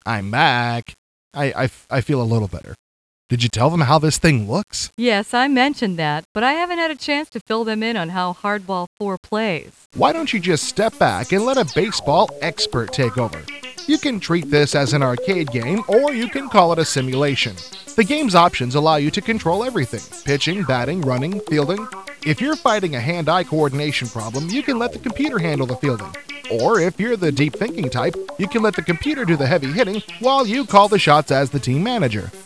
I'm back. I feel a little better. Did you tell them how this thing looks? Yes, I mentioned that, but I haven't had a chance to fill them in on how Hardball 4 plays. Why don't you just step back and let a baseball expert take over? You can treat this as an arcade game, or you can call it a simulation. The game's options allow you to control everything: pitching, batting, running, fielding. If you're fighting a hand-eye coordination problem, you can let the computer handle the fielding. Or if you're the deep thinking type, you can let the computer do the heavy hitting while you call the shots as the team manager.